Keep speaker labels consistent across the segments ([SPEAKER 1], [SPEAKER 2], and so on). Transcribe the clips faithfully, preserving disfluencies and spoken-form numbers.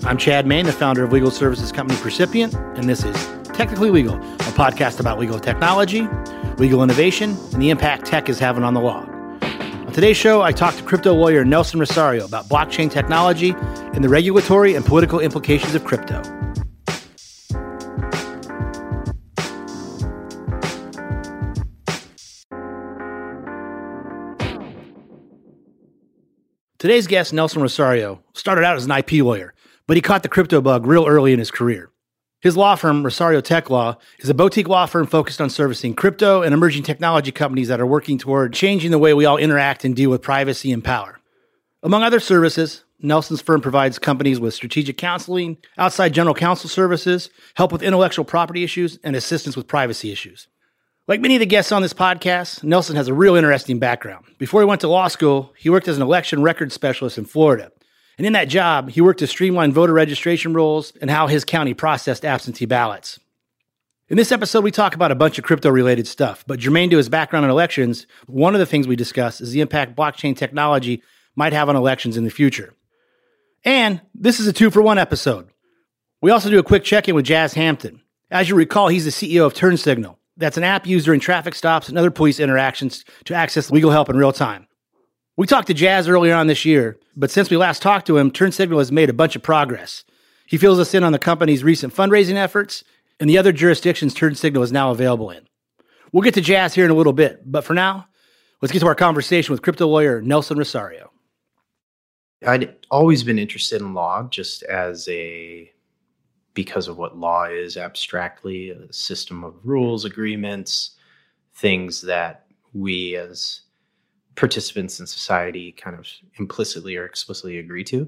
[SPEAKER 1] I'm Chad Main, the founder of legal services company Percipient, and this is Technically Legal, a podcast about legal technology, legal innovation, and the impact tech is having on the law. On today's show, I talked to crypto lawyer Nelson Rosario about blockchain technology and the regulatory and political implications of crypto. Today's guest, Nelson Rosario, started out as an I P lawyer, but he caught the crypto bug real early in his career. His law firm, Rosario Tech Law, is a boutique law firm focused on servicing crypto and emerging technology companies that are working toward changing the way we all interact and deal with privacy and power. Among other services, Nelson's firm provides companies with strategic counseling, outside general counsel services, help with intellectual property issues, and assistance with privacy issues. Like many of the guests on this podcast, Nelson has a real interesting background. Before he went to law school, he worked as an election records specialist in Florida. And in that job, he worked to streamline voter registration rules and how his county processed absentee ballots. In this episode, we talk about a bunch of crypto-related stuff, but germane to his background in elections, one of the things we discuss is the impact blockchain technology might have on elections in the future. And this is a two-for-one episode. We also do a quick check-in with Jazz Hampton. As you recall, he's the C E O of TurnSignal. That's an app used during traffic stops and other police interactions to access legal help in real time. We talked to Jazz earlier on this year, but since we last talked to him, TurnSignal has made a bunch of progress. He fills us in on the company's recent fundraising efforts and the other jurisdictions TurnSignal is now available in. We'll get to Jazz here in a little bit, but for now, let's get to our conversation with crypto lawyer Nelson Rosario.
[SPEAKER 2] I'd always been interested in law just as a, because of what law is abstractly, a system of rules, agreements, things that we as participants in society kind of implicitly or explicitly agree to.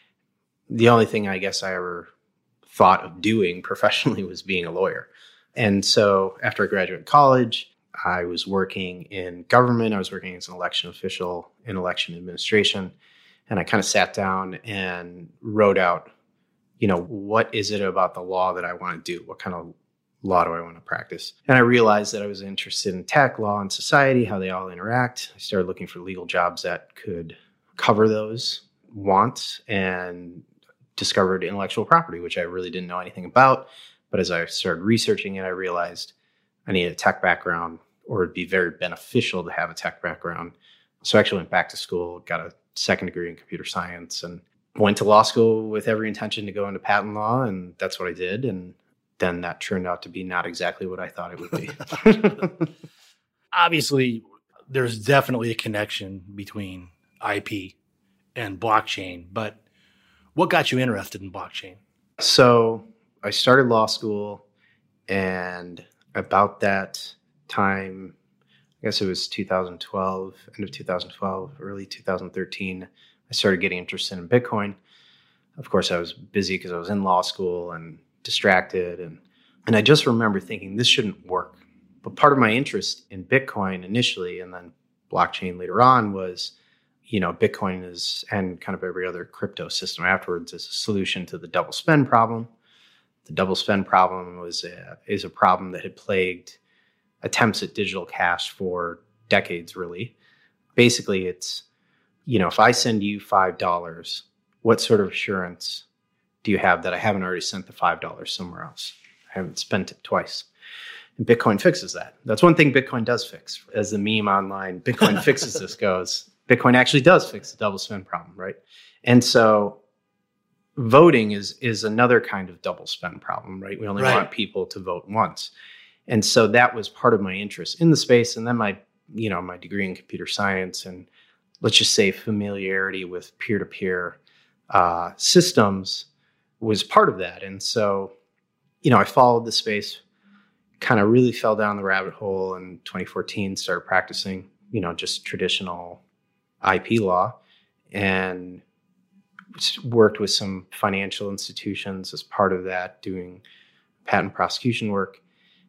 [SPEAKER 2] The only thing I guess I ever thought of doing professionally was being a lawyer. And so after I graduated college, I was working in government. I was working as an election official in election administration. And I kind of sat down and wrote out, you know, what is it about the law that I want to do? What kind of law do I want to practice? And I realized that I was interested in tech, law, and society, how they all interact. I started looking for legal jobs that could cover those wants and discovered intellectual property, which I really didn't know anything about. But as I started researching it, I realized I needed a tech background, or it'd be very beneficial to have a tech background. So I actually went back to school, got a second degree in computer science, and went to law school with every intention to go into patent law, and that's what I did. And then that turned out to be not exactly what I thought it would be.
[SPEAKER 1] Obviously, there's definitely a connection between I P and blockchain, but what got you interested in blockchain?
[SPEAKER 2] So I started law school, and about that time, I guess it was two thousand twelve, end of two thousand twelve, early two thousand thirteen, I started getting interested in Bitcoin. Of course, I was busy because I was in law school and distracted. And, and I just remember thinking this shouldn't work. But part of my interest in Bitcoin initially and then blockchain later on was, you know, Bitcoin is, and kind of every other crypto system afterwards, is a solution to the double spend problem. The double spend problem was a, is a problem that had plagued attempts at digital cash for decades, really. Basically, it's, you know, if I send you five dollars, what sort of assurance do you have that I haven't already sent the five dollars somewhere else? I haven't spent it twice. And Bitcoin fixes that. That's one thing Bitcoin does fix. As the meme online, Bitcoin fixes this goes, Bitcoin actually does fix the double spend problem, right? And so voting is is another kind of double spend problem, right? We only
[SPEAKER 1] right.
[SPEAKER 2] want people to vote once. And so that was part of my interest in the space. And then my, you know, my degree in computer science and let's just say familiarity with peer-to-peer uh, systems was part of that. And so, you know, I followed the space, kind of really fell down the rabbit hole in twenty fourteen, started practicing, you know, just traditional I P law, and worked with some financial institutions as part of that, doing patent prosecution work,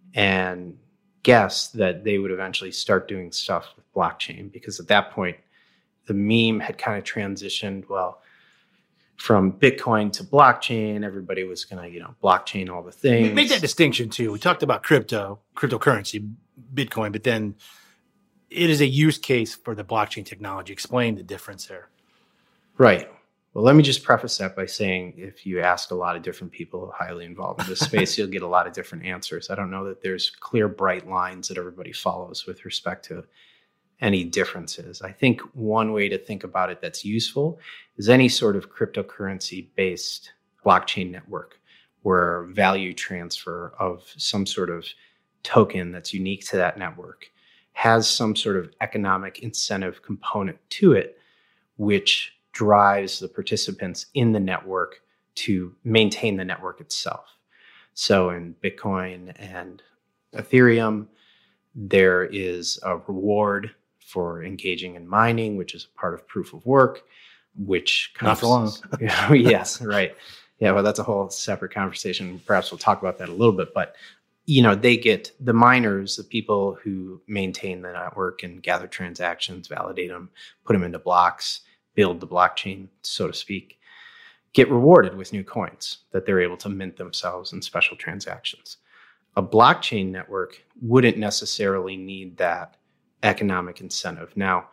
[SPEAKER 2] and guessed that they would eventually start doing stuff with blockchain, because at that point, the meme had kind of transitioned, well, from Bitcoin to blockchain. Everybody was going to, you know, blockchain all the things.
[SPEAKER 1] Make that distinction too. We talked about crypto, cryptocurrency, Bitcoin, but then it is a use case for the blockchain technology. Explain the difference there.
[SPEAKER 2] Right. Well, let me just preface that by saying if you ask a lot of different people highly involved in this space, you'll get a lot of different answers. I don't know that there's clear, bright lines that everybody follows with respect to any differences. I think one way to think about it that's useful is any sort of cryptocurrency-based blockchain network where value transfer of some sort of token that's unique to that network has some sort of economic incentive component to it, which drives the participants in the network to maintain the network itself. So in Bitcoin and Ethereum, there is a reward for engaging in mining, which is a part of proof of work, which kind
[SPEAKER 1] Not for long.
[SPEAKER 2] Yes, right. Yeah, well, that's a whole separate conversation. Perhaps we'll talk about that a little bit. But, you know, they get the miners, the people who maintain the network and gather transactions, validate them, put them into blocks, build the blockchain, so to speak, get rewarded with new coins that they're able to mint themselves in special transactions. A blockchain network wouldn't necessarily need that economic incentive. Now,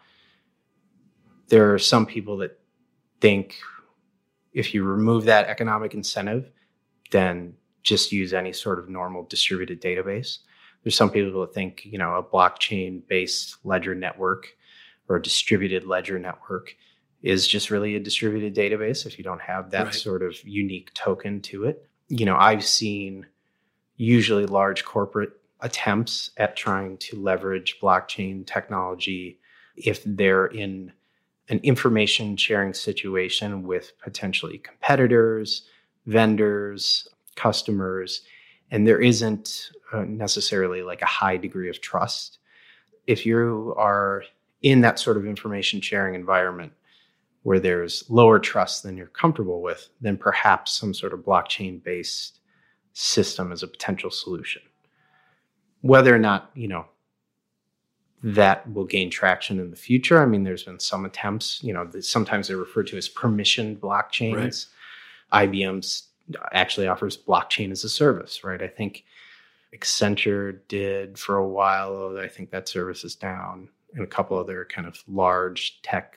[SPEAKER 2] there are some people that think if you remove that economic incentive, then just use any sort of normal distributed database. There's some people that think, you know, a blockchain-based ledger network or a distributed ledger network is just really a distributed database if you don't have that
[SPEAKER 1] Right.
[SPEAKER 2] sort of unique token to it. You know, I've seen usually large corporate attempts at trying to leverage blockchain technology if they're in an information sharing situation with potentially competitors, vendors, customers, and there isn't uh, necessarily like a high degree of trust. If you are in that sort of information sharing environment where there's lower trust than you're comfortable with, then perhaps some sort of blockchain-based system is a potential solution. Whether or not, you know, that will gain traction in the future. I mean, there's been some attempts, you know, sometimes they're referred to as permissioned blockchains.
[SPEAKER 1] Right.
[SPEAKER 2] I B M actually offers blockchain as a service, right? I think Accenture did for a while, although I think that service is down, and a couple other kind of large tech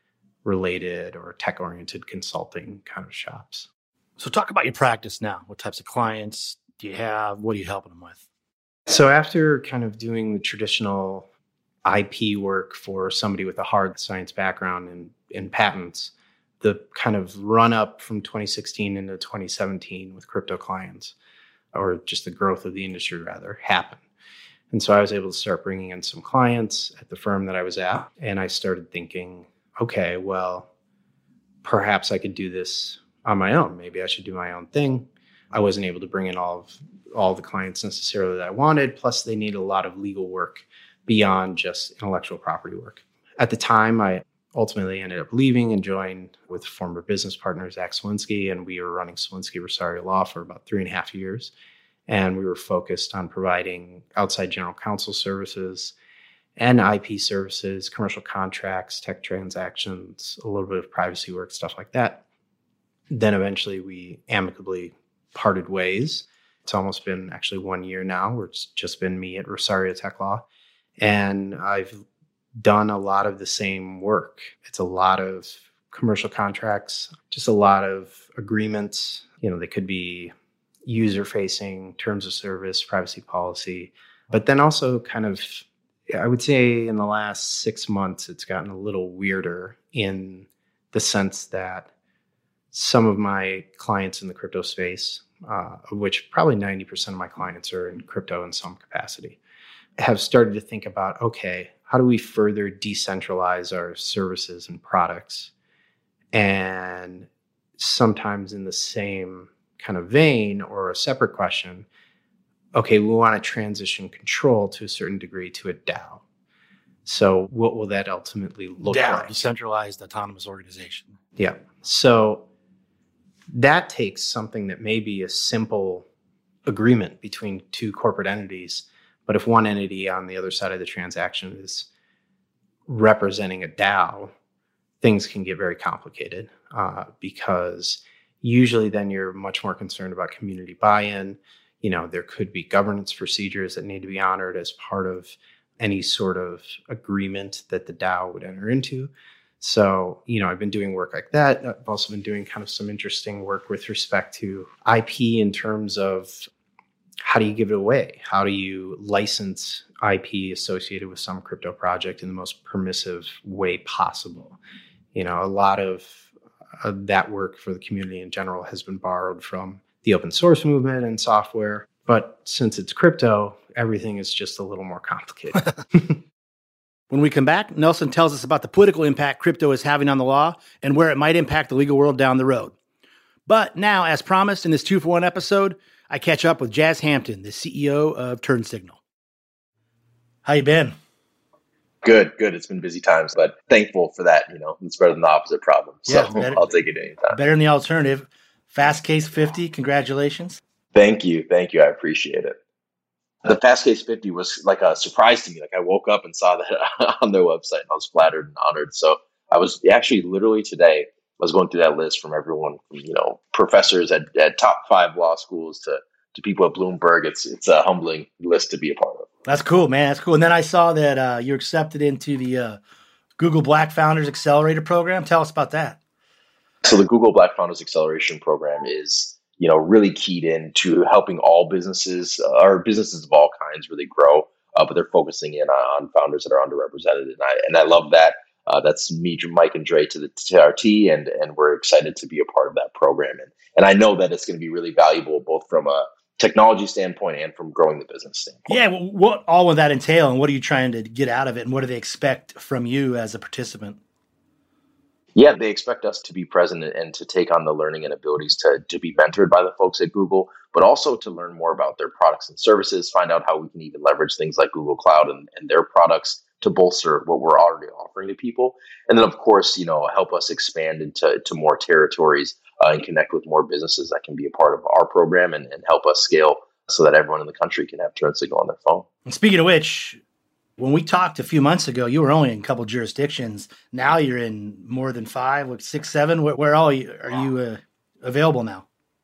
[SPEAKER 2] related or tech oriented consulting kind of shops.
[SPEAKER 1] So talk about your practice now. What types of clients do you have? What are you helping them with?
[SPEAKER 2] So after kind of doing the traditional I P work for somebody with a hard science background in, in patents, the kind of run up from twenty sixteen into twenty seventeen with crypto clients, or just the growth of the industry rather, happened. And so I was able to start bringing in some clients at the firm that I was at. And I started thinking, okay, well, perhaps I could do this on my own. Maybe I should do my own thing. I wasn't able to bring in all of all the clients necessarily that I wanted. Plus, they need a lot of legal work beyond just intellectual property work. At the time, I ultimately ended up leaving and joined with former business partner, Zach Swinsky, and we were running Swinsky Rosario Law for about three and a half years. And we were focused on providing outside general counsel services and I P services, commercial contracts, tech transactions, a little bit of privacy work, stuff like that. Then eventually we amicably parted ways. It's almost been actually one year now where it's just been me at Rosario Tech Law. And I've done a lot of the same work. It's a lot of commercial contracts, just a lot of agreements. You know, they could be user-facing, terms of service, privacy policy, but then also kind of, I would say in the last six months, it's gotten a little weirder in the sense that some of my clients in the crypto space, uh, of which probably ninety percent of my clients are in crypto in some capacity, have started to think about, okay, how do we further decentralize our services and products? And sometimes in the same kind of vein or a separate question, okay, we want to transition control to a certain degree to a DAO. So what will that ultimately look
[SPEAKER 1] DAO,
[SPEAKER 2] like?
[SPEAKER 1] Decentralized Autonomous Organization.
[SPEAKER 2] Yeah. So that takes something that may be a simple agreement between two corporate entities, but if one entity on the other side of the transaction is representing a DAO, things can get very complicated uh, because usually then you're much more concerned about community buy-in. You know, there could be governance procedures that need to be honored as part of any sort of agreement that the DAO would enter into. So, you know, I've been doing work like that. I've also been doing kind of some interesting work with respect to I P in terms of how do you give it away? How do you license I P associated with some crypto project in the most permissive way possible? You know, a lot of uh, that work for the community in general has been borrowed from the open source movement and software. But since it's crypto, everything is just a little more complicated.
[SPEAKER 1] When we come back, Nelson tells us about the political impact crypto is having on the law and where it might impact the legal world down the road. But now, as promised in this two for one episode, I catch up with Jas Hampton, the C E O of TurnSignal. How you been?
[SPEAKER 3] Good, good. It's been busy times, but thankful for that. You know, it's better than the opposite problem. So
[SPEAKER 1] Yeah, better,
[SPEAKER 3] I'll take it anytime.
[SPEAKER 1] Better than the alternative. Fast Case fifty, congratulations.
[SPEAKER 3] Thank you. Thank you. I appreciate it. The Fast Case fifty was like a surprise to me. Like I woke up and saw that on their website and I was flattered and honored. So I was actually literally today, I was going through that list from everyone, from, you know, professors at, at top five law schools to, to people at Bloomberg. It's, it's a humbling list to be a part of.
[SPEAKER 1] That's cool, man. That's cool. And then I saw that uh, you're accepted into the uh, Google Black Founders Accelerator Program. Tell us about that.
[SPEAKER 3] So the Google Black Founders Acceleration Program is, you know, really keyed in to helping all businesses uh, or businesses of all kinds really grow, uh, but they're focusing in on, on founders that are underrepresented. And I, and I love that. Uh, that's me, Mike and Dre to the T R T, and, and we're excited to be a part of that program. And, and I know that it's going to be really valuable, both from a technology standpoint and from growing the business standpoint.
[SPEAKER 1] Yeah. Well, what all would that entail, and what are you trying to get out of it, and what do they expect from you as a participant?
[SPEAKER 3] Yeah, they expect us to be present and to take on the learning and abilities to, to be mentored by the folks at Google, but also to learn more about their products and services, find out how we can even leverage things like Google Cloud and, and their products to bolster what we're already offering to people. And then, of course, you know, help us expand into to more territories uh, and connect with more businesses that can be a part of our program and, and help us scale so that everyone in the country can have TurnSignal on their phone.
[SPEAKER 1] And speaking of which, when we talked a few months ago, you were only in a couple jurisdictions. Now you're in more than five, like six, seven. Where, where all you, are you uh, available now?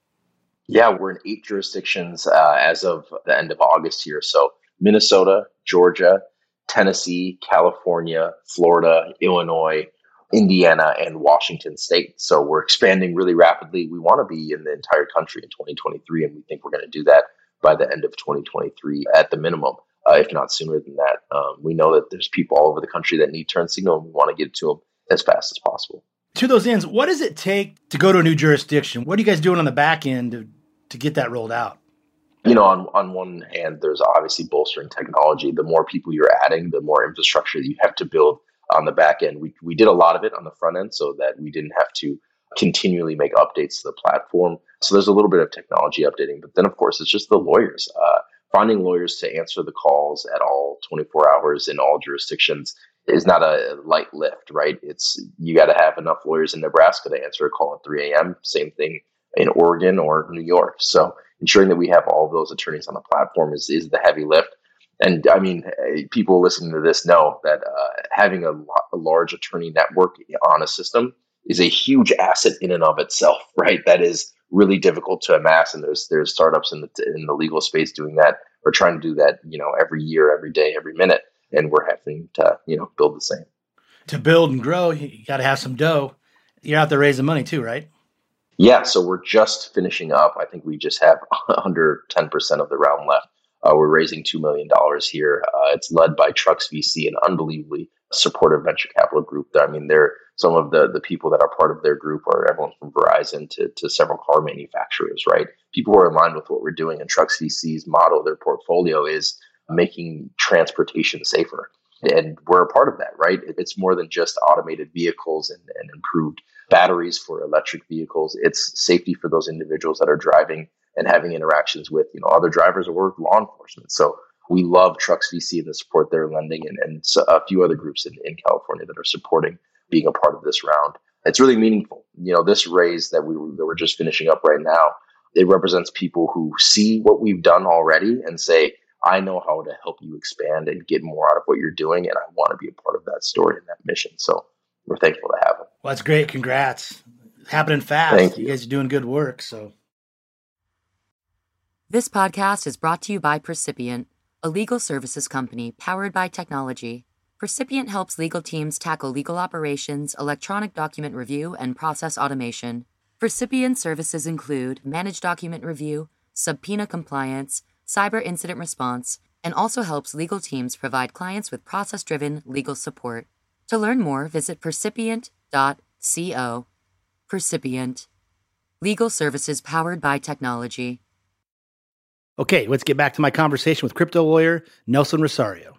[SPEAKER 3] Yeah, we're in eight jurisdictions uh, as of the end of August here. So Minnesota, Georgia, Tennessee, California, Florida, Illinois, Indiana, and Washington State. So we're expanding really rapidly. We want to be in the entire country in twenty twenty-three, and we think we're going to do that by the end of twenty twenty-three at the minimum. Uh, if not sooner than that. Um, we know that there's people all over the country that need TurnSignal, and we want to get it to them as fast as possible.
[SPEAKER 1] To those ends, what does it take to go to a new jurisdiction? What are you guys doing on the back end to, to get that rolled out?
[SPEAKER 3] You know, on, on one hand, there's obviously bolstering technology. The more people you're adding, the more infrastructure that you have to build on the back end. We, we did a lot of it on the front end so that we didn't have to continually make updates to the platform. So there's a little bit of technology updating. But then, of course, it's just the lawyers. Uh, Finding lawyers to answer the calls at all twenty-four hours in all jurisdictions is not a light lift, right? It's you got to have enough lawyers in Nebraska to answer a call at three a.m. Same thing in Oregon or New York. So ensuring that we have all of those attorneys on the platform is, is the heavy lift. And I mean, people listening to this know that uh, having a, a large attorney network on a system is a huge asset in and of itself, right? That is really difficult to amass, and there's there's startups in the in the legal space doing that or trying to do that, you know, every year, every day, every minute, and we're having to, you know, build the same.
[SPEAKER 1] To build and grow, you got to have some dough. You're out there raising money too, right?
[SPEAKER 3] Yeah, so we're just finishing up. I think we just have under ten percent of the round left. Uh, we're raising two million dollars here. Uh, it's led by Trux V C, an unbelievably supportive venture capital group. I mean, they're some of the, the people that are part of their group are everyone from Verizon to, to several car manufacturers, right? People who are in line with what we're doing. And Trux V C's model, their portfolio is making transportation safer. And we're a part of that, right? It's more than just automated vehicles and, and improved batteries for electric vehicles. It's safety for those individuals that are driving and having interactions with, you know, other drivers or law enforcement. So we love Trux V C and the support they're lending, and, and so a few other groups in, in California that are supporting being a part of this round. It's really meaningful. You know, this raise that we that we're just finishing up right now, it represents people who see what we've done already and say, I know how to help you expand and get more out of what you're doing, and I want to be a part of that story and that mission. So we're thankful to have it.
[SPEAKER 1] Well, that's great. Congrats. Happening fast.
[SPEAKER 3] Thank you.
[SPEAKER 1] You guys are doing good work. So
[SPEAKER 4] this podcast is brought to you by Percipient, a legal services company powered by technology. Percipient helps legal teams tackle legal operations, electronic document review, and process automation. Percipient services include managed document review, subpoena compliance, cyber incident response, and also helps legal teams provide clients with process-driven legal support. To learn more, visit percipient dot co. Percipient. Legal services powered by technology.
[SPEAKER 1] Okay, let's get back to my conversation with crypto lawyer Nelson Rosario.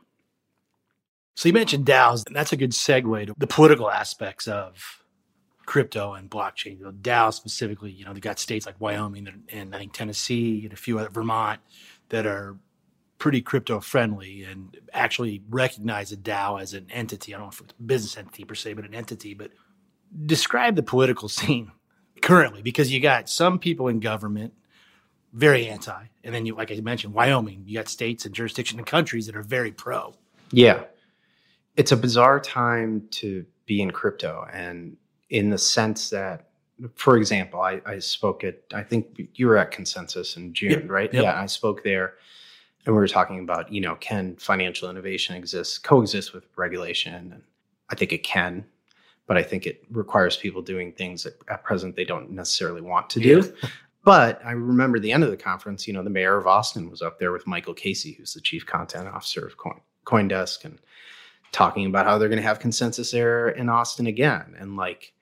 [SPEAKER 1] So you mentioned DAOs, and that's a good segue to the political aspects of crypto and blockchain. You know, DAO specifically, you know, they've got states like Wyoming and, and I think Tennessee and a few other, Vermont, that are pretty crypto friendly and actually recognize a DAO as an entity. I don't know if it's a business entity per se, but an entity. But describe the political scene currently, because you got some people in government very anti, and then you, like I mentioned, Wyoming, you got states and jurisdictions and countries that are very pro.
[SPEAKER 2] Yeah. It's a bizarre time to be in crypto, and in the sense that, for example, I, I spoke at, I think you were at Consensus in June,
[SPEAKER 1] Yep.
[SPEAKER 2] right?
[SPEAKER 1] Yep.
[SPEAKER 2] Yeah, I spoke there, and we were talking about, you know, can financial innovation exist, coexist with regulation? And I think it can, but I think it requires people doing things that at present they don't necessarily want to do.
[SPEAKER 1] Yeah.
[SPEAKER 2] But I remember the end of the conference, you know, the mayor of Austin was up there with Michael Casey, who's the chief content officer of Coin, CoinDesk, and talking about how they're going to have Consensus there in Austin again. And like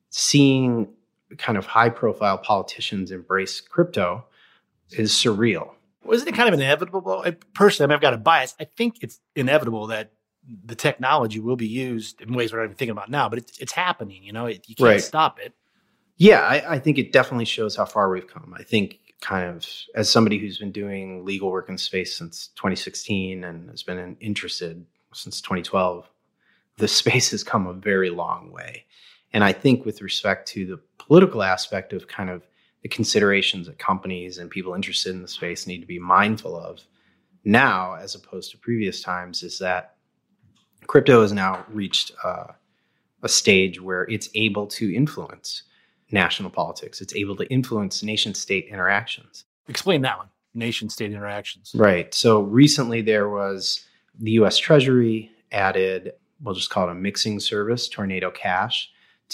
[SPEAKER 2] seeing kind of high profile politicians embrace crypto is surreal.
[SPEAKER 1] Wasn't it kind of inevitable? I, personally, I mean, I've got a bias. I think it's inevitable that the technology will be used in ways we're not even thinking about now, but it's, it's happening. You know, it, you can't
[SPEAKER 2] Right.
[SPEAKER 1] stop it.
[SPEAKER 2] Yeah, I, I think it definitely shows how far we've come. I think kind of as somebody who's been doing legal work in space since twenty sixteen and has been interested since twenty twelve, the space has come a very long way. And I think with respect to the political aspect of kind of the considerations that companies and people interested in the space need to be mindful of now, as opposed to previous times, is that crypto has now reached uh, a stage where it's able to influence national politics. It's able to influence nation-state interactions.
[SPEAKER 1] Explain that one, nation-state interactions.
[SPEAKER 2] Right. So recently there was the U S Treasury added, we'll just call it a mixing service, Tornado Cash,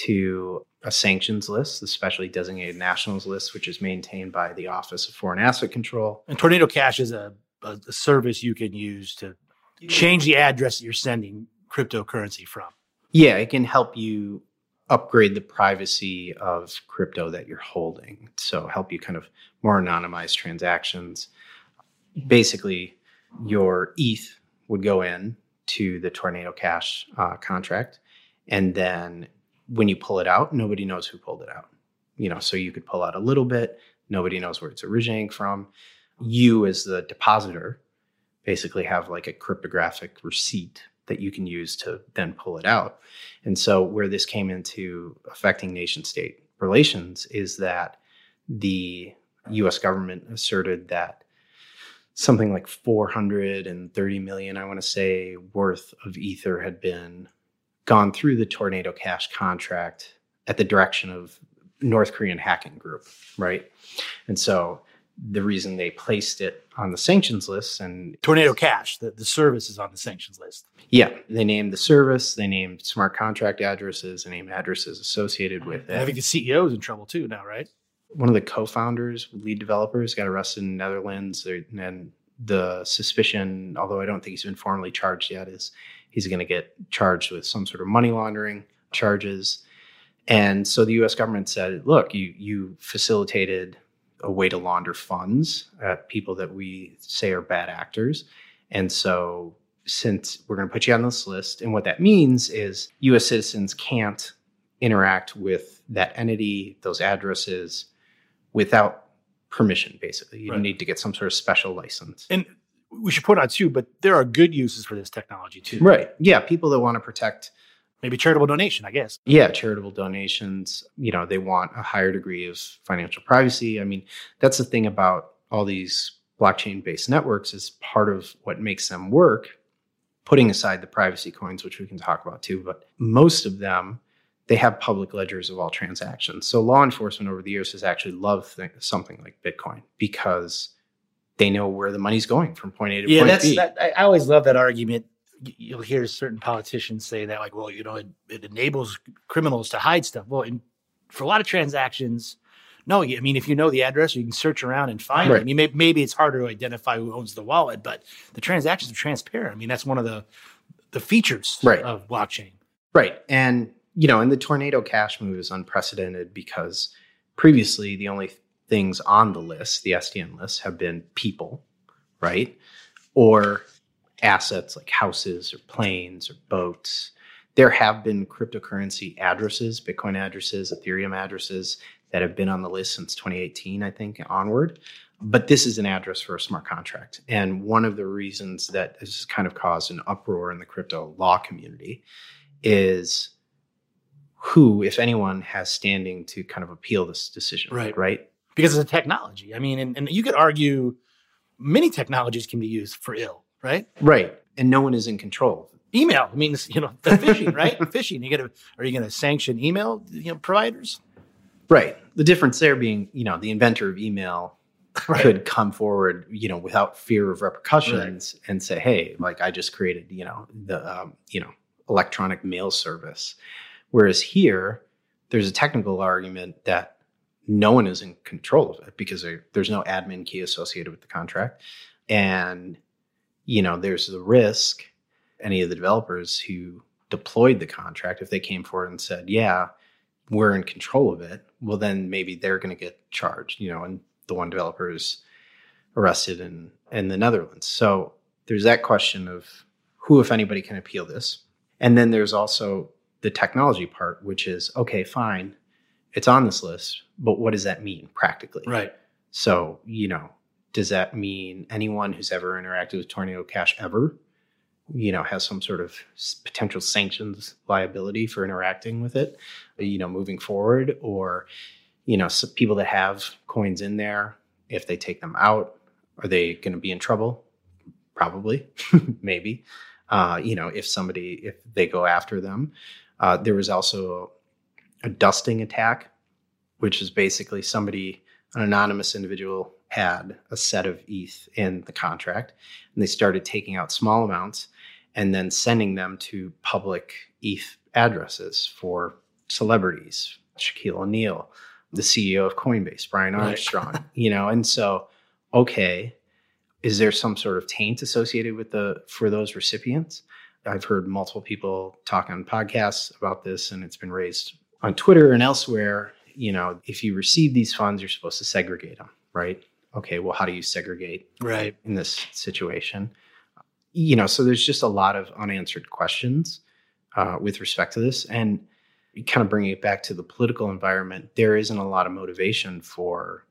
[SPEAKER 2] to a sanctions list, the specially designated nationals list, which is maintained by the Office of Foreign Asset Control.
[SPEAKER 1] And Tornado Cash is a, a, a service you can use to change the address that you're sending cryptocurrency from.
[SPEAKER 2] Yeah, it can help you upgrade the privacy of crypto that you're holding. So help you kind of more anonymize transactions. Basically, your E T H would go in to the Tornado Cash uh, contract. And then when you pull it out, nobody knows who pulled it out. You know, so you could pull out a little bit. Nobody knows where it's originating from. You as the depositor basically have like a cryptographic receipt that you can use to then pull it out. And so where this came into affecting nation state relations is that the U S government asserted that something like four hundred thirty million, I want to say, worth of Ether had been gone through the Tornado Cash contract at the direction of North Korean hacking group, right? And so the reason they placed it on the sanctions list, and
[SPEAKER 1] Tornado Cash, the, the service is on the sanctions list.
[SPEAKER 2] yeah, they named the service, they named smart contract addresses, they named addresses associated with it.
[SPEAKER 1] And I think the C E O is in trouble too now, right?
[SPEAKER 2] One of the co-founders, lead developers, got arrested in the Netherlands. And the suspicion, although I don't think he's been formally charged yet, is he's going to get charged with some sort of money laundering charges. And so the U S government said, look, you you facilitated a way to launder funds at people that we say are bad actors. And so since we're going to put you on this list, and what that means is U S citizens can't interact with that entity, those addresses, without permission, basically. You
[SPEAKER 1] Right.
[SPEAKER 2] need to get some sort of special license.
[SPEAKER 1] And we should point out too, but there are good uses for this technology too.
[SPEAKER 2] Right. Yeah. People that want to protect,
[SPEAKER 1] Maybe charitable donation, I guess.
[SPEAKER 2] yeah, charitable donations, you know, they want a higher degree of financial privacy. I mean, that's the thing about all these blockchain-based networks is part of what makes them work, putting aside the privacy coins, which we can talk about too, but most of them, they have public ledgers of all transactions. So law enforcement over the years has actually loved th- something like Bitcoin because they know where the money's going from point A to
[SPEAKER 1] Yeah,
[SPEAKER 2] point
[SPEAKER 1] that's
[SPEAKER 2] B.
[SPEAKER 1] that, I I always love that argument you'll hear certain politicians say that, like, well, you know, it, it enables criminals to hide stuff. Well, in, for a lot of transactions, no, I mean, if you know the address, you can search around and find
[SPEAKER 2] Right.
[SPEAKER 1] it. I mean, maybe, maybe it's harder to identify who owns the wallet, but the transactions are transparent. I mean, that's one of the the features
[SPEAKER 2] Right.
[SPEAKER 1] of blockchain.
[SPEAKER 2] Right. And, you know, and the Tornado Cash move is unprecedented because previously the only things on the list, the S D N list, have been people, right? Or assets like houses or planes or boats. There have been cryptocurrency addresses, Bitcoin addresses, Ethereum addresses that have been on the list since twenty eighteen, I think, onward. But this is an address for a smart contract. And one of the reasons that has kind of caused an uproar in the crypto law community is who, if anyone, has standing to kind of appeal this decision,
[SPEAKER 1] Right.
[SPEAKER 2] right?
[SPEAKER 1] Because it's a technology. I mean, and, and you could argue many technologies can be used for ill, right?
[SPEAKER 2] Right. And no one is in control.
[SPEAKER 1] Email. I mean, you know, the phishing, right? Phishing. You gotta, are you going to sanction email, you know, providers?
[SPEAKER 2] Right. The difference there being, you know, the inventor of email
[SPEAKER 1] Right.
[SPEAKER 2] could come forward, you know, without fear of repercussions right. and say, hey, like I just created, you know, the, um, you know, electronic mail service. Whereas here, there's a technical argument that no one is in control of it because there, there's no admin key associated with the contract. And, you know, there's the risk, any of the developers who deployed the contract, if they came forward and said, yeah, we're in control of it, well, then maybe they're going to get charged, you know, and the one developer is arrested in, in the Netherlands. So there's that question of who, if anybody, can appeal this. And then there's also the technology part, which is, okay, fine, it's on this list, but what does that mean practically?
[SPEAKER 1] Right.
[SPEAKER 2] So, you know, does that mean anyone who's ever interacted with Tornado Cash ever, you know, has some sort of potential sanctions liability for interacting with it, you know, moving forward? Or, you know, some people that have coins in there, if they take them out, are they going to be in trouble? Probably, maybe. Uh, you know, if somebody, if they go after them. Uh, there was also a dusting attack, which is basically somebody, an anonymous individual had a set of E T H in the contract, and they started taking out small amounts and then sending them to public E T H addresses for celebrities, Shaquille O'Neal, the C E O of Coinbase, Brian Armstrong, right. you know, and so, okay, is there some sort of taint associated with the, for those recipients? I've heard multiple people talk on podcasts about this, and it's been raised on Twitter and elsewhere. You know, if you receive these funds, you're supposed to segregate them, right? Okay, well, how do you segregate
[SPEAKER 1] right.
[SPEAKER 2] in this situation? You know, so there's just a lot of unanswered questions uh, with respect to this. And kind of bringing it back to the political environment, there isn't a lot of motivation for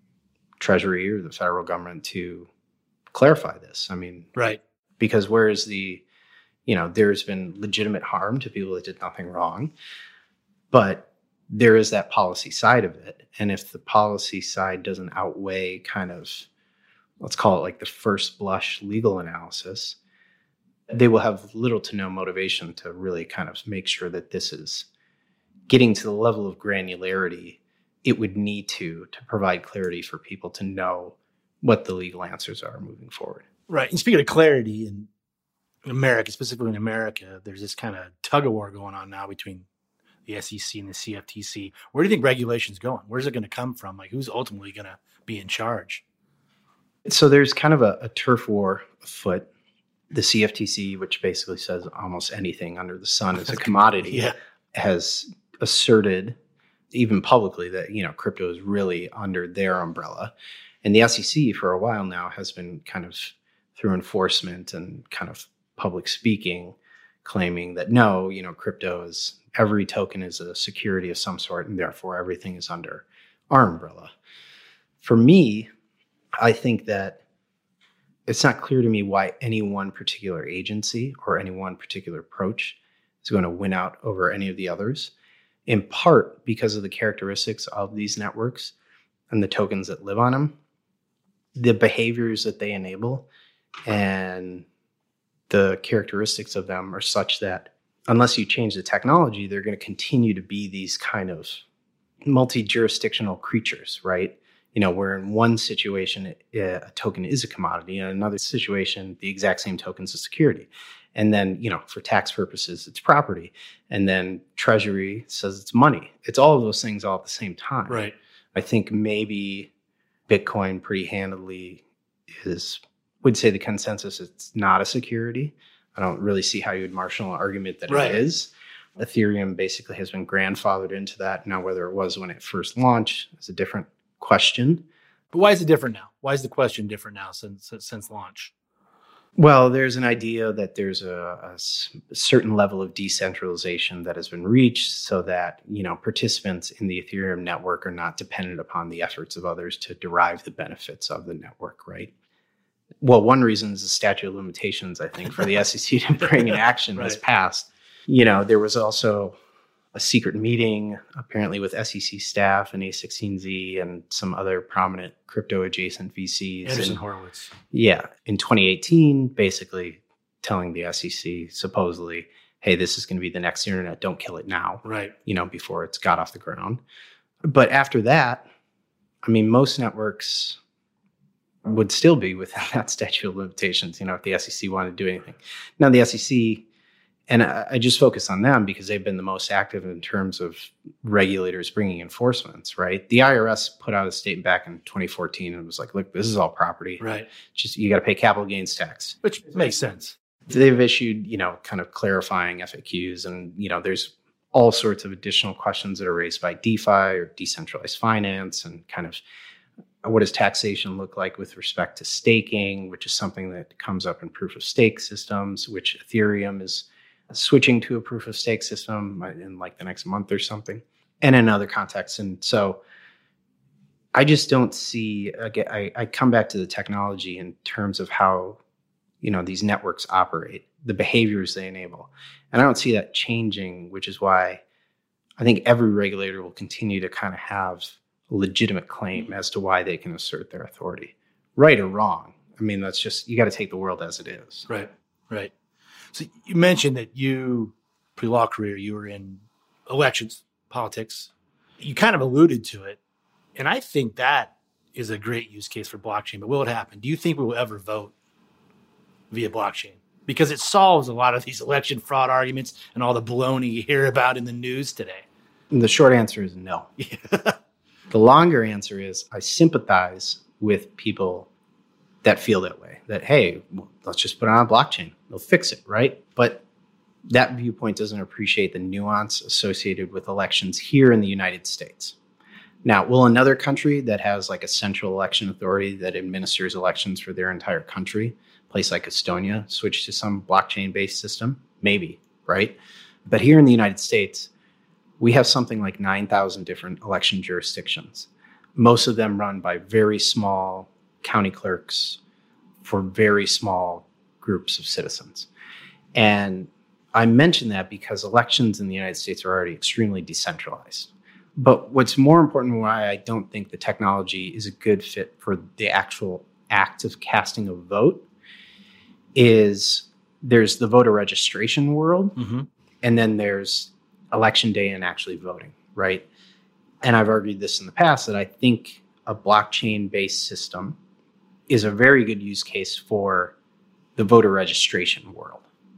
[SPEAKER 2] Treasury or the federal government to clarify this. I mean,
[SPEAKER 1] right.
[SPEAKER 2] Because where is the, you know, there's been legitimate harm to people that did nothing wrong, but there is that policy side of it. And if the policy side doesn't outweigh kind of, let's call it like the first blush legal analysis, they will have little to no motivation to really kind of make sure that this is getting to the level of granularity it would need to, to provide clarity for people to know what the legal answers are moving forward.
[SPEAKER 1] Right. And speaking of clarity in America, specifically in America, there's this kind of tug of war going on now between the S E C and the C F T C. Where do you think regulation's going? Where's it going to come from? Like, who's ultimately going to be in charge?
[SPEAKER 2] So there's kind of a, a turf war afoot. The C F T C, which basically says almost anything under the sun is a commodity,
[SPEAKER 1] yeah.
[SPEAKER 2] has asserted, even publicly, that, you know, crypto is really under their umbrella. And the S E C for a while now has been kind of through enforcement and kind of public speaking, claiming that no, you know, crypto is, every token is a security of some sort, and therefore everything is under our umbrella. For me, I think that it's not clear to me why any one particular agency or any one particular approach is going to win out over any of the others, in part because of the characteristics of these networks and the tokens that live on them, the behaviors that they enable, and the characteristics of them are such that unless you change the technology, they're going to continue to be these kind of multi-jurisdictional creatures, right? You know, where in one situation, a token is a commodity, and in another situation, the exact same token is a security. And then, you know, for tax purposes, it's property. And then Treasury says it's money. It's all of those things all at the same time.
[SPEAKER 1] Right.
[SPEAKER 2] I think maybe Bitcoin pretty handily is, would say the consensus it's not a security. I don't really see how you would marshal an argument that
[SPEAKER 1] Right.
[SPEAKER 2] it is. Ethereum basically has been grandfathered into that. Now, whether it was when it first launched is a different question.
[SPEAKER 1] But why is it different now? Why is the question different now since since launch?
[SPEAKER 2] Well, there's an idea that there's a, a s- certain level of decentralization that has been reached so that, you know, participants in the Ethereum network are not dependent upon the efforts of others to derive the benefits of the network, right? Well, one reason is the statute of limitations, I think, for the S E C to bring an action has
[SPEAKER 1] Right.
[SPEAKER 2] passed. You know, there was also a secret meeting, apparently with S E C staff and A sixteen Z and some other prominent crypto-adjacent V Cs.
[SPEAKER 1] Anderson
[SPEAKER 2] And-
[SPEAKER 1] Horowitz.
[SPEAKER 2] yeah, in twenty eighteen, basically telling the S E C supposedly, hey, this is going to be the next internet. Don't kill it now,
[SPEAKER 1] Right.
[SPEAKER 2] you know, before it's got off the ground. But after that, I mean, most networks would still be within that statute of limitations, you know, if the S E C wanted to do anything. Now, the S E C, and I, I just focus on them because they've been the most active in terms of regulators bringing enforcements, right? The I R S put out a statement back in twenty fourteen and was like, look, this is all property.
[SPEAKER 1] Right.
[SPEAKER 2] Just you got to pay capital gains tax.
[SPEAKER 1] Which makes sense.
[SPEAKER 2] They've issued, you know, kind of clarifying F A Qs, and you know, there's all sorts of additional questions that are raised by DeFi or decentralized finance, and kind of what does taxation look like with respect to staking, which is something that comes up in proof of stake systems, which Ethereum is switching to a proof of stake system in like the next month or something, and in other contexts. And so I just don't see, again, I, I come back to the technology in terms of how, you know, these networks operate, the behaviors they enable. And I don't see that changing, which is why I think every regulator will continue to kind of have a legitimate claim as to why they can assert their authority, right or wrong. I mean, that's just, you got to take the world as it is.
[SPEAKER 1] Right. Right. So you mentioned that you, pre-law career, you were in elections, politics. You kind of alluded to it. And I think that is a great use case for blockchain. But will it happen? Do you think we will ever vote via blockchain? Because it solves a lot of these election fraud arguments and all the baloney you hear about in the news today.
[SPEAKER 2] And the short answer is no. The longer answer is I sympathize with people that feel that way, that, hey, well, let's just put it on a blockchain. They'll fix it, right? But that viewpoint doesn't appreciate the nuance associated with elections here in the United States. Now, will another country that has like a central election authority that administers elections for their entire country, a place like Estonia, switch to some blockchain-based system? Maybe, right? But here in the United States, we have something like nine thousand different election jurisdictions. Most of them run by very small county clerks for very small groups of citizens. And I mention that because elections in the United States are already extremely decentralized. But what's more important, why I don't think the technology is a good fit for the actual act of casting a vote, is there's the voter registration world,
[SPEAKER 1] Mm-hmm.
[SPEAKER 2] and then there's election day and actually voting, right? And I've argued this in the past that I think a blockchain-based system is a very good use case for the voter registration world,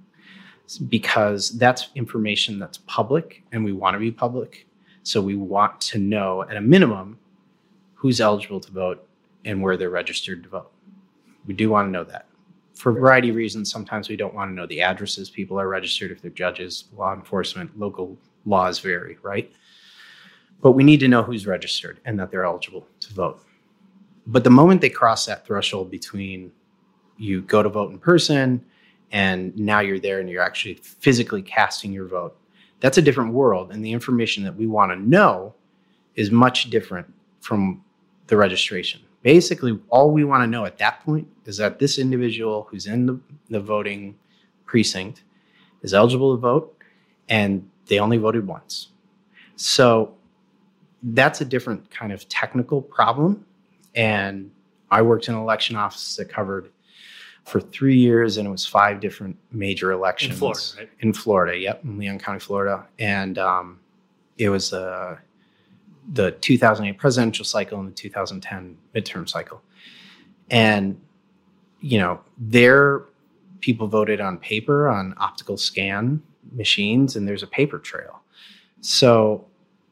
[SPEAKER 2] because that's information that's public and we want to be public. So we want to know at a minimum who's eligible to vote and where they're registered to vote. We do want to know that. For a variety of reasons, sometimes we don't want to know the addresses people are registered, if they're judges, law enforcement, local laws vary, right? But we need to know who's registered and that they're eligible to vote. But the moment they cross that threshold between you go to vote in person and now you're there and you're actually physically casting your vote, that's a different world. And the information that we want to know is much different from the registration. Basically, all we want to know at that point is that this individual who's in the, the voting precinct is eligible to vote, and they only voted once. So that's a different kind of technical problem. And I worked in an election office that covered for three years, and it was five different major elections.
[SPEAKER 1] In Florida, right?
[SPEAKER 2] In Florida, yep, in Leon County, Florida. And um, it was uh, the two thousand eight presidential cycle and the two thousand ten midterm cycle. And, you know, their people voted on paper on optical scan machines, and there's a paper trail. So,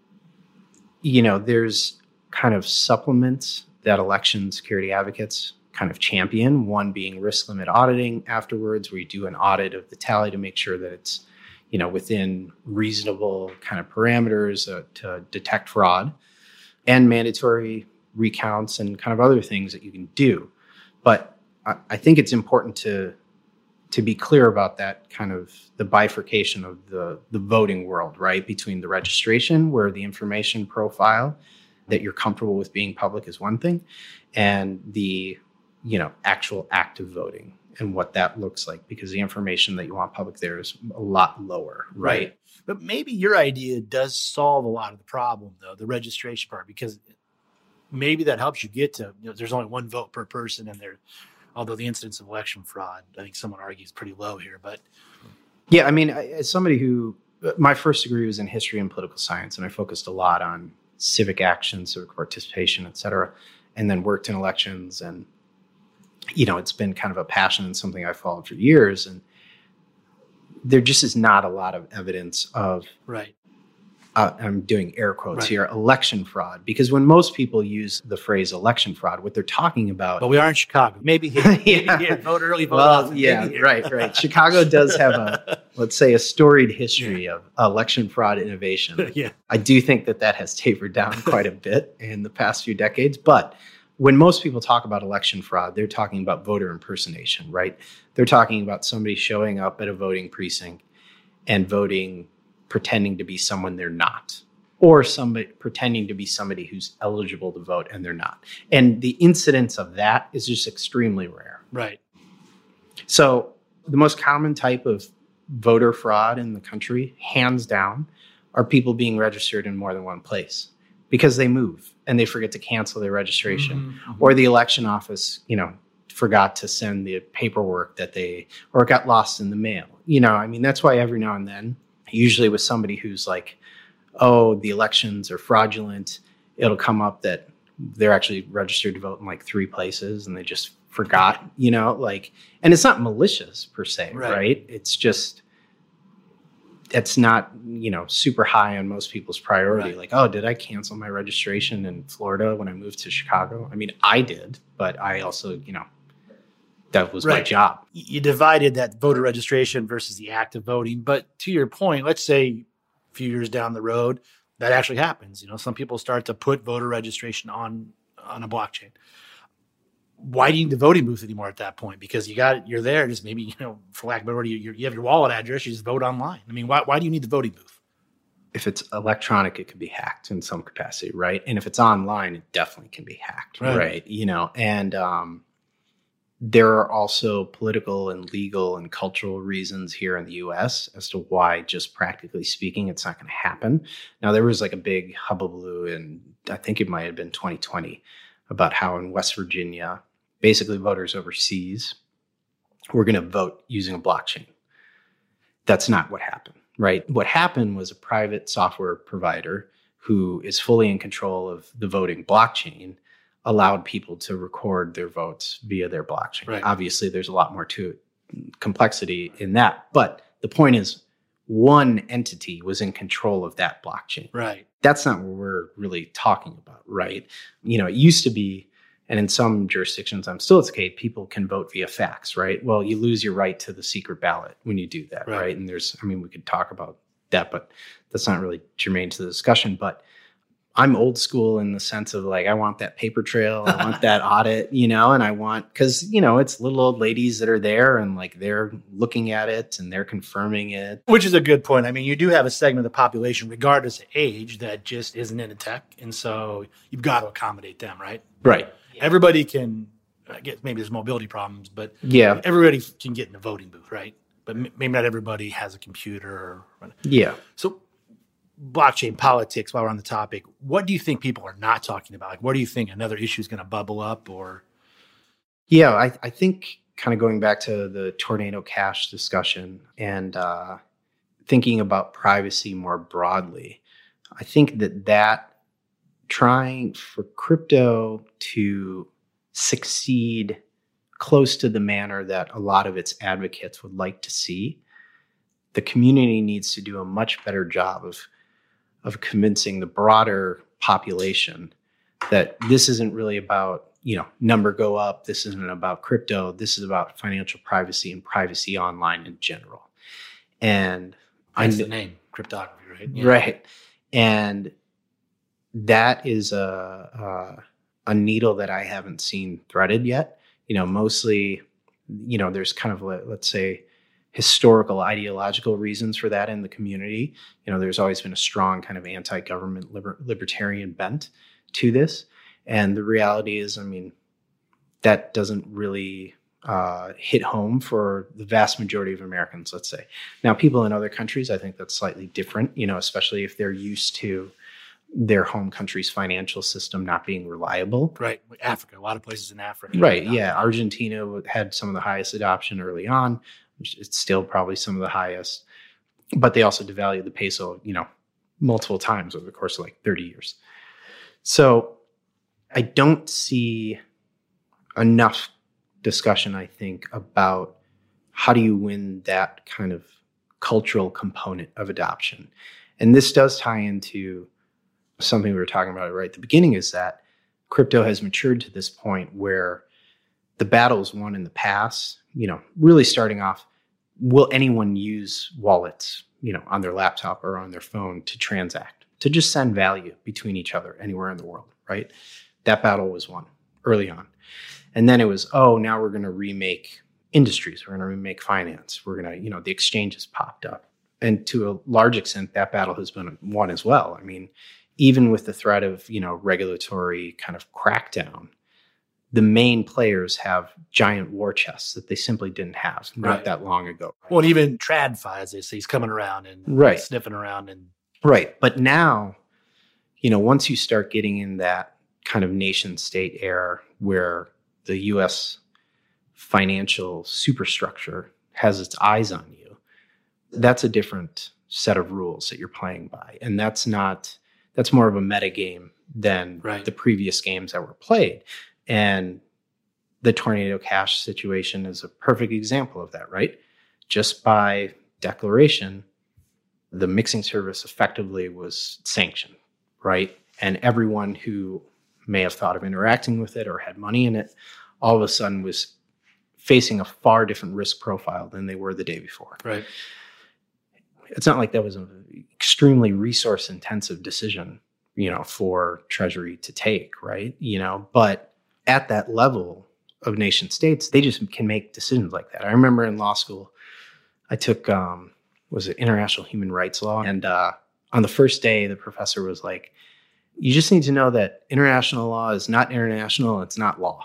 [SPEAKER 2] you know, there's kind of supplements that election security advocates kind of champion, one being risk limit auditing afterwards, where you do an audit of the tally to make sure that it's, you know, within reasonable kind of parameters uh, to detect fraud, and mandatory recounts and kind of other things that you can do. But I, I think it's important to to be clear about that kind of the bifurcation of the, the voting world, right? Between the registration, where the information profile that you're comfortable with being public is one thing, and the, you know, actual active voting and what that looks like, because the information that you want public there is a lot lower, right?
[SPEAKER 1] Right. But maybe your idea does solve a lot of the problem, though, the registration part, because maybe that helps you get to, you know, there's only one vote per person, and there, although the incidence of election fraud, I think someone argues, pretty low here. But
[SPEAKER 2] yeah, I mean, as somebody who, my first degree was in history and political science, and I focused a lot on civic action, civic participation, et cetera, and then worked in elections. And, you know, it's been kind of a passion and something I followed for years. And there just is not a lot of evidence of,
[SPEAKER 1] right.
[SPEAKER 2] Uh, I'm doing air quotes
[SPEAKER 1] Right.
[SPEAKER 2] here, election fraud. Because when most people use the phrase election fraud, what they're talking about.
[SPEAKER 1] But we are in Chicago. Maybe here, maybe
[SPEAKER 2] Yeah.
[SPEAKER 1] here, vote early, vote
[SPEAKER 2] Well,
[SPEAKER 1] often.
[SPEAKER 2] yeah,
[SPEAKER 1] Maybe here.
[SPEAKER 2] right, right. Chicago does have a, let's say, a storied history of election fraud innovation.
[SPEAKER 1] Yeah.
[SPEAKER 2] I do think that that has tapered down quite a bit in the past few decades. But when most people talk about election fraud, they're talking about voter impersonation, right? They're talking about somebody showing up at a voting precinct and voting, pretending to be someone they're not, or somebody pretending to be somebody who's eligible to vote and they're not. And the incidence of that is just extremely rare.
[SPEAKER 1] Right.
[SPEAKER 2] So the most common type of voter fraud in the country, hands down, are people being registered in more than one place because they move and they forget to cancel their registration,
[SPEAKER 1] Mhm, mhm.
[SPEAKER 2] or the election office, you know, forgot to send the paperwork that they, or it got lost in the mail. You know, I mean, that's why every now and then, usually with somebody who's like, oh, the elections are fraudulent, it'll come up that they're actually registered to vote in like three places and they just forgot, you know, like, and it's not malicious per se,
[SPEAKER 1] Right.
[SPEAKER 2] right? It's just, it's not, you know, super high on most people's priority.
[SPEAKER 1] Right.
[SPEAKER 2] Like, oh, did I cancel my registration in Florida when I moved to Chicago? I mean, I did, but I also, you know, that was my
[SPEAKER 1] Right.
[SPEAKER 2] job.
[SPEAKER 1] You divided that voter registration versus the active voting. But to your point, let's say a few years down the road, that actually happens. You know, some people start to put voter registration on, on a blockchain. Why do you need the voting booth anymore at that point? Because you got, you're there, just maybe, you know, for lack of a better word, you, you have your wallet address, you just vote online. I mean, why, why do you need the voting booth?
[SPEAKER 2] If it's electronic, it can be hacked in some capacity, right? And if it's online, it definitely can be hacked,
[SPEAKER 1] Right.
[SPEAKER 2] right? You know, and um, there are also political and legal and cultural reasons here in the U S as to why, just practically speaking, it's not going to happen. Now, there was like a big hullabaloo in, I think it might have been twenty twenty, about how in West Virginia, basically voters overseas were going to vote using a blockchain. That's not what happened, right? What happened was a private software provider who is fully in control of the voting blockchain allowed people to record their votes via their blockchain.
[SPEAKER 1] Right.
[SPEAKER 2] Obviously, there's a lot more to it, complexity in that. But the point is, one entity was in control of that blockchain.
[SPEAKER 1] Right.
[SPEAKER 2] That's not what we're really talking about, right? You know, it used to be, and in some jurisdictions, I'm still it's okay, people can vote via fax, right? Well, you lose your right to the secret ballot when you do that,
[SPEAKER 1] Right.
[SPEAKER 2] right? And there's, I mean, we could talk about that, but that's not really germane to the discussion. But I'm old school in the sense of like, I want that paper trail, I want that audit, you know, and I want, because, you know, it's little old ladies that are there and like they're looking at it and they're confirming it.
[SPEAKER 1] Which is a good point. I mean, you do have a segment of the population, regardless of age, that just isn't into tech. And so you've got to accommodate them, right?
[SPEAKER 2] Right.
[SPEAKER 1] Everybody can, I guess maybe there's mobility problems, but
[SPEAKER 2] Yeah.
[SPEAKER 1] everybody can get in a voting booth, right? But m- maybe not everybody has a computer. Or,
[SPEAKER 2] Yeah.
[SPEAKER 1] so blockchain politics, while we're on the topic, what do you think people are not talking about? Like, what do you think another issue is going to bubble up? Or
[SPEAKER 2] Yeah, I, I think kind of going back to the Tornado Cash discussion and uh, thinking about privacy more broadly, I think that that trying for crypto to succeed close to the manner that a lot of its advocates would like to see. The community needs to do a much better job of, of convincing the broader population that this isn't really about, you know, number go up. This isn't about crypto. This is about financial privacy and privacy online in general. And
[SPEAKER 1] that's the name, cryptography, right?
[SPEAKER 2] Yeah. Right. And that is a, a a needle that I haven't seen threaded yet. You know, mostly, you know, there's kind of, let's say, historical ideological reasons for that in the community. You know, there's always been a strong kind of anti-government liber- libertarian bent to this. And the reality is, I mean, that doesn't really uh, hit home for the vast majority of Americans, let's say. Now, people in other countries, I think that's slightly different, you know, especially if they're used to their home country's financial system not being reliable.
[SPEAKER 1] Right. Africa, a lot of places in Africa.
[SPEAKER 2] Right. Yeah. Argentina had some of the highest adoption early on, which is still probably some of the highest, but they also devalued the peso, you know, multiple times over the course of like thirty years. So I don't see enough discussion, I think, about how do you win that kind of cultural component of adoption. And this does tie into something we were talking about right at the beginning, is that crypto has matured to this point where the battles won in the past, you know, really starting off, will anyone use wallets, you know, on their laptop or on their phone to transact, to just send value between each other anywhere in the world, right? That battle was won early on. And then it was, oh, now we're going to remake industries. We're going to remake finance. We're going to, you know, the exchanges popped up. And to a large extent, that battle has been won as well. I mean, even with the threat of, you know, regulatory kind of crackdown, the main players have giant war chests that they simply didn't have not
[SPEAKER 1] right.
[SPEAKER 2] that long ago.
[SPEAKER 1] Well, and even TradFi, as they say, he's coming around and
[SPEAKER 2] right.
[SPEAKER 1] sniffing around. and
[SPEAKER 2] Right. But now, you know, once you start getting in that kind of nation state era where the U S financial superstructure has its eyes on you, that's a different set of rules that you're playing by. And that's not, that's more of a meta game than
[SPEAKER 1] right.
[SPEAKER 2] the previous games that were played. And the Tornado Cash situation is a perfect example of that, right? Just by declaration, the mixing service effectively was sanctioned, right? And everyone who may have thought of interacting with it or had money in it, all of a sudden was facing a far different risk profile than they were the day before.
[SPEAKER 1] Right.
[SPEAKER 2] It's not like that was an extremely resource intensive decision, you know, for Treasury to take, right? You know, but at that level of nation states, they just can make decisions like that. I remember in law school, I took, um, was it international human rights law? And uh, on the first day, the professor was like, you just need to know that international law is not international, it's not law.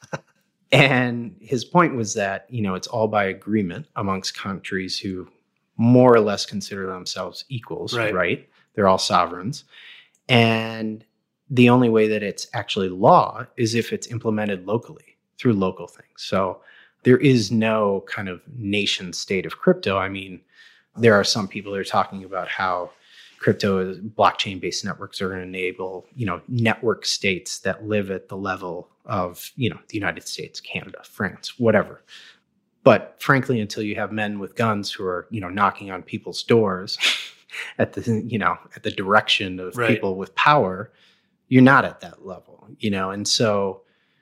[SPEAKER 2] And his point was that, you know, it's all by agreement amongst countries who more or less consider themselves equals,
[SPEAKER 1] right?
[SPEAKER 2] right? They're all sovereigns. And the only way that it's actually law is if it's implemented locally through local things. So there is no kind of nation state of crypto. I mean, there are some people that are talking about how crypto blockchain-based networks are going to enable, you know, network states that live at the level of, you know, the United States, Canada, France, whatever. But frankly, until you have men with guns who are, you know, knocking on people's doors at the, you know, at the direction of
[SPEAKER 1] right.
[SPEAKER 2] people with power, you're not at that level, you know? And so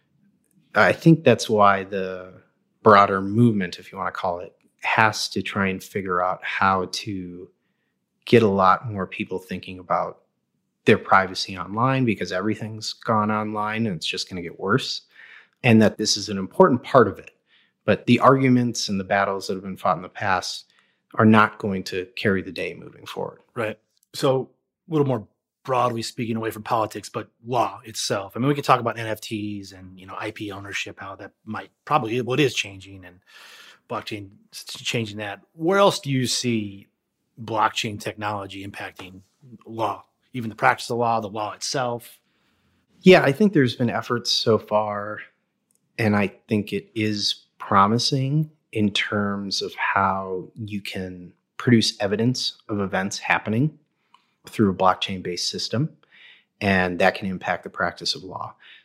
[SPEAKER 2] I think that's why the broader movement, if you want to call it, has to try and figure out how to get a lot more people thinking about their privacy online, because everything's gone online and it's just going to get worse. And that this is an important part of it. But the arguments and the battles that have been fought in the past are not going to carry the day moving forward.
[SPEAKER 1] Right. So a little more broadly speaking, away from politics, but law itself. I mean, we can talk about N F Ts and, you know, I P ownership, how that might probably, well, it is changing, and blockchain changing that. Where else do you see blockchain technology impacting law, even the practice of law, the law itself?
[SPEAKER 2] Yeah, I think there's been efforts so far, and I think it is promising in terms of how you can produce evidence of events happening through a blockchain-based system, and that can impact the practice of law.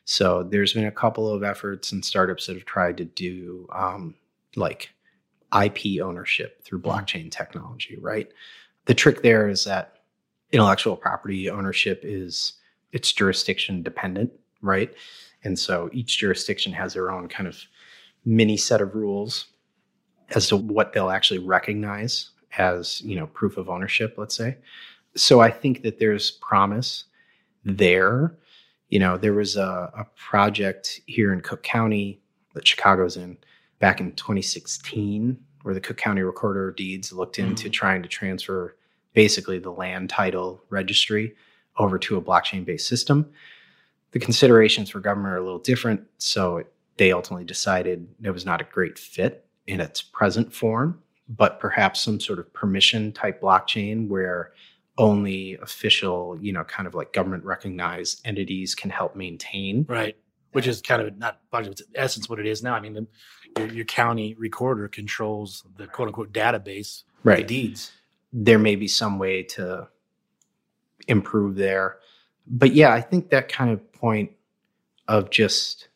[SPEAKER 2] So there's been a couple of efforts and startups that have tried to do um, like I P ownership through blockchain technology, right? The trick there is that intellectual property ownership is it's jurisdiction dependent, right? And so each jurisdiction has their own kind of mini set of rules as to what they'll actually recognize as, you know, proof of ownership, let's say. So I think that there's promise there. You know, there was a, a project here in Cook County that Chicago's in back in twenty sixteen, where the Cook County Recorder of Deeds looked into mm-hmm. trying to transfer basically the land title registry over to a blockchain-based system. The considerations for government are a little different, so it, they ultimately decided it was not a great fit in its present form, but perhaps some sort of permission type blockchain where only official, you know, kind of like government recognized entities can help maintain.
[SPEAKER 1] Right. Which is kind of not, in essence, what it is now. I mean, the, your, your county recorder controls the quote unquote database, right? The deeds.
[SPEAKER 2] There may be some way to improve there. But yeah, I think that kind of point of just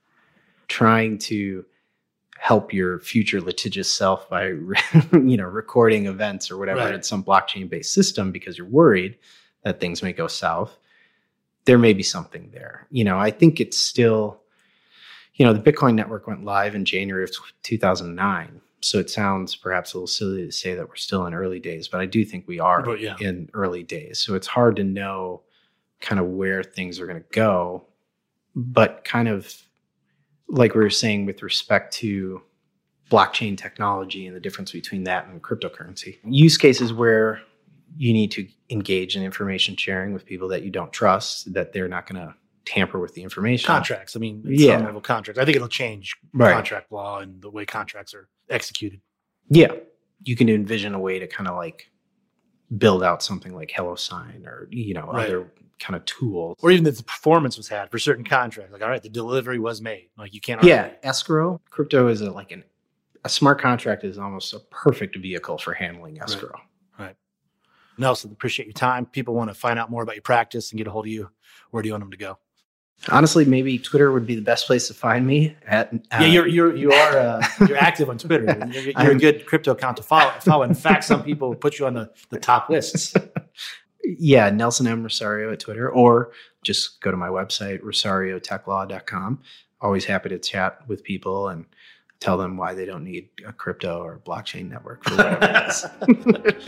[SPEAKER 2] trying to help your future litigious self by, you know, recording events or whatever right. in some blockchain-based system because you're worried that things may go south, there may be something there. You know, I think it's still, you know, the Bitcoin network went live in January of two thousand nine. So it sounds perhaps a little silly to say that we're still in early days, but I do think we are but, yeah. in early days. So it's hard to know kind of where things are going to go, but kind of like we were saying with respect to blockchain technology and the difference between that and cryptocurrency. Use cases where you need to engage in information sharing with people that you don't trust, that they're not going to tamper with the information.
[SPEAKER 1] Contracts. I mean, yeah. some level contracts. I think it'll change
[SPEAKER 2] right.
[SPEAKER 1] contract law and the way contracts are executed.
[SPEAKER 2] Yeah. You can envision a way to kind of like build out something like HelloSign or, you know, right. other kind of tools.
[SPEAKER 1] Or even that the performance was had for certain contracts. Like, all right, the delivery was made. Like you can't.
[SPEAKER 2] Yeah. Argue. Escrow. Crypto is a, like an, a smart contract is almost a perfect vehicle for handling escrow.
[SPEAKER 1] Right. right. Nelson, appreciate your time. People want to find out more about your practice and get a hold of you. Where do you want them to go?
[SPEAKER 2] Honestly, maybe Twitter would be the best place to find me. At uh,
[SPEAKER 1] yeah, you're you're you are uh, you're active on Twitter. You're, you're a good crypto account to follow. follow. In fact, some people put you on the, the top lists.
[SPEAKER 2] Yeah, Nelson M. Rosario at Twitter, or just go to my website, rosario tech law dot com. Always happy to chat with people and tell them why they don't need a crypto or blockchain network for whatever it is.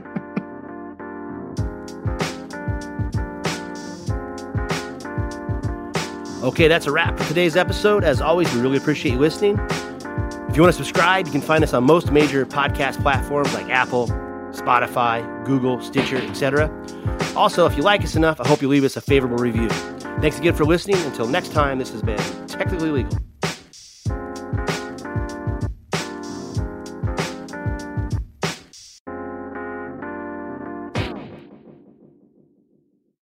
[SPEAKER 5] Okay, that's a wrap for today's episode. As always, we really appreciate you listening. If you want to subscribe, you can find us on most major podcast platforms like Apple, Spotify, Google, Stitcher, et cetera. Also, if you like us enough, I hope you leave us a favorable review. Thanks again for listening. Until next time, this has been Technically Legal.